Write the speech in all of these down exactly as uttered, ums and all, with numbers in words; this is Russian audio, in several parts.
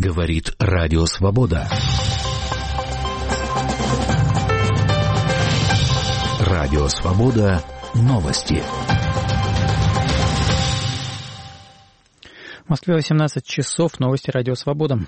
Говорит Радио Свобода. Радио Свобода. Новости. В Москве восемнадцать часов. Новости Радио Свобода.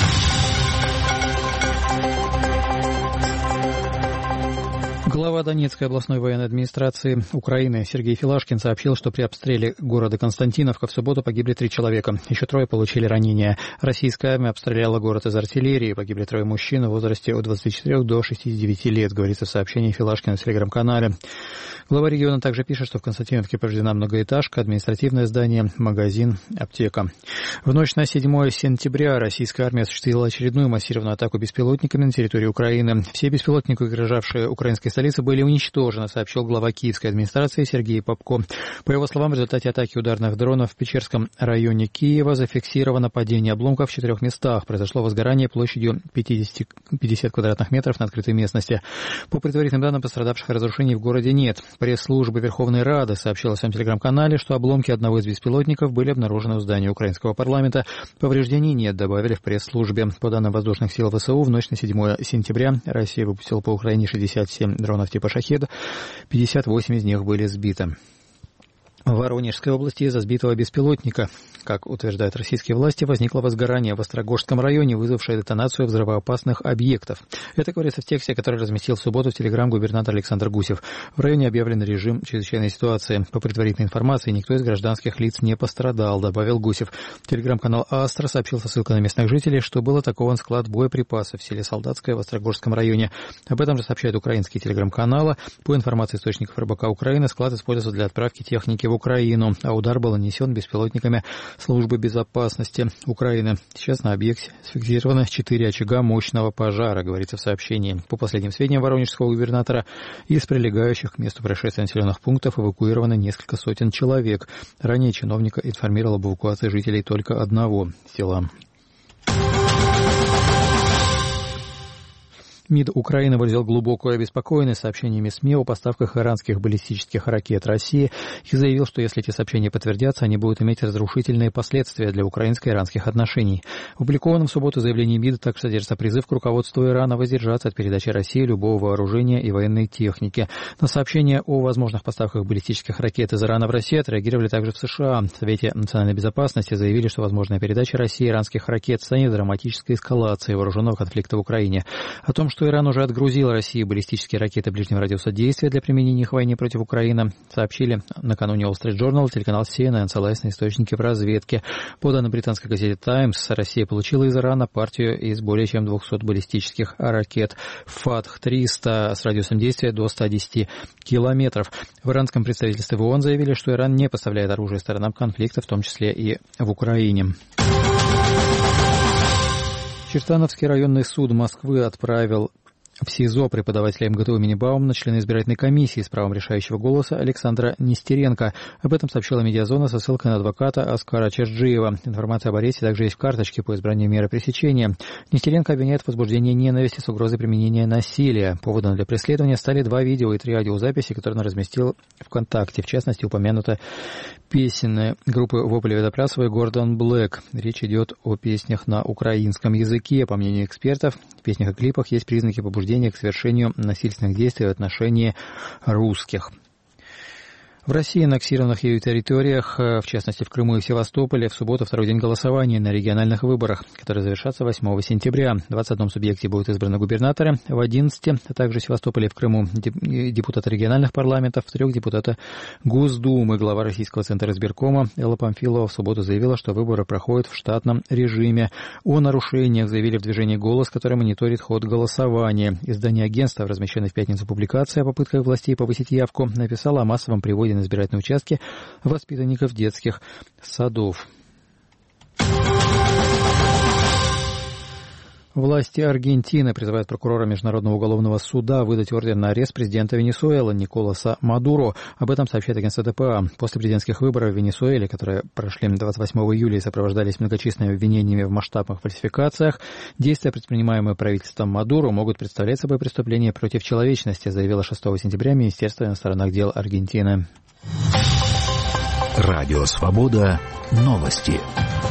Глава Донецкой областной военной администрации Украины Сергей Филашкин сообщил, что при обстреле города Константиновка в субботу погибли три человека. Еще трое получили ранения. Российская армия обстреляла город из артиллерии. Погибли трое мужчин в возрасте от двадцати четырёх до шестидесяти девяти лет, говорится в сообщении Филашкина в телеграм-канале. Глава региона также пишет, что в Константиновке повреждена многоэтажка, административное здание, магазин, аптека. В ночь на седьмое сентября российская армия осуществила очередную массированную атаку беспилотниками на территории Украины. Все беспилотники, угрожавшие украинской столице, были уничтожены, сообщил глава Киевской администрации Сергей Попко. По его словам, в результате атаки ударных дронов в Печерском районе Киева зафиксировано падение обломков в четырех местах. Произошло возгорание площадью пятьдесят квадратных метров на открытой местности. По предварительным данным, пострадавших и разрушений в городе нет. Пресс-служба Верховной Рады сообщила в своем телеграм-канале, что обломки одного из беспилотников были обнаружены в здании украинского парламента. Повреждений нет, добавили в пресс-службе. По данным воздушных сил ВСУ, в ночь на седьмое сентября Россия выпустила по Украине шестьдесят семь дронов типа «Шахед», пятьдесят восемь из них были сбиты. В Воронежской области из-за сбитого беспилотника, как утверждают российские власти, возникло возгорание в Острогожском районе, вызвавшее детонацию взрывоопасных объектов. Это говорится в тексте, который разместил в субботу в телеграм губернатор Александр Гусев. В районе объявлен режим чрезвычайной ситуации. По предварительной информации, никто из гражданских лиц не пострадал, добавил Гусев. Телеграм-канал «Астра» сообщил со ссылкой на местных жителей, что был атакован склад боеприпасов в селе Солдатское в Острогожском районе. Об этом же сообщают украинские телеграм-каналы. По информации источников РБК Украины, склад используется для отправки техники в Украину, а удар был нанесен беспилотниками службы безопасности Украины. Сейчас на объекте сфиксировано четыре очага мощного пожара, говорится в сообщении. По последним сведениям воронежского губернатора, из прилегающих к месту происшествия населенных пунктов эвакуировано несколько сотен человек. Ранее чиновник информировал об эвакуации жителей только одного села. МИД Украины выразил глубокую обеспокоенность сообщениями СМИ о поставках иранских баллистических ракет России и заявил, что если эти сообщения подтвердятся, они будут иметь разрушительные последствия для украинско-иранских отношений. В опубликованном в субботу заявлении МИДа также содержится призыв к руководству Ирана воздержаться от передачи России любого вооружения и военной техники. На сообщение о возможных поставках баллистических ракет из Ирана в Россию отреагировали также в США. В Совете национальной безопасности заявили, что возможная передача России иранских ракет станет драматической эскалацией вооруженного конфликта в Украине. О том, что Иран уже отгрузил России баллистические ракеты ближнего радиуса действия для применения их в войне против Украины, сообщили накануне Wall Street Journal, телеканал си эн эн, ссылаясь на источники в разведке. По данным британской газеты Times, Россия получила из Ирана партию из более чем двухсот баллистических ракет «Фатх триста» с радиусом действия до ста десяти километров. В иранском представительстве в ООН заявили, что Иран не поставляет оружие сторонам конфликта, в том числе и в Украине. Чертановский районный суд Москвы отправил в СИЗО преподавателя МГТУ имени Баумана, члена избирательной комиссии с правом решающего голоса Александра Нестеренко. Об этом сообщила «Медиазона» со ссылкой на адвоката Оскара Черджиева. Информация об аресте также есть в карточке по избранию меры пресечения. Нестеренко обвиняет в возбуждении ненависти с угрозой применения насилия. Поводом для преследования стали два видео и три аудиозаписи, которые он разместил ВКонтакте. В частности, упомянута песенная группы «Вопли Водоплясова» и «Гордон Блэк». Речь идет о песнях на украинском языке. По мнению экспертов, в песнях и клипах есть признаки побуждения к совершению насильственных действий в отношении русских. В России, на аннексированных ею территориях, в частности в Крыму и в Севастополе, в субботу второй день голосования на региональных выборах, которые завершатся восьмого сентября. В двадцать одном субъекте будут избраны губернаторы, в одиннадцати, а также в Севастополе и в Крыму депутаты региональных парламентов, в трех депутаты Госдумы. Глава Российского центра избиркома Элла Памфилова в субботу заявила, что выборы проходят в штатном режиме. О нарушениях заявили в движении «Голос», которое мониторит ход голосования. Издание агентства, размещенной в пятницу публикация о попытках властей повысить явку, написала о массовом приводе на избирательные участки воспитанников детских садов. Власти Аргентины призывают прокурора Международного уголовного суда выдать ордер на арест президента Венесуэлы Николаса Мадуро. Об этом сообщает агентство ДПА. После президентских выборов в Венесуэле, которые прошли двадцать восьмого июля и сопровождались многочисленными обвинениями в масштабных фальсификациях, действия, предпринимаемые правительством Мадуро, могут представлять собой преступление против человечности, заявило шестого сентября Министерство иностранных дел Аргентины. Радио Свобода. Новости.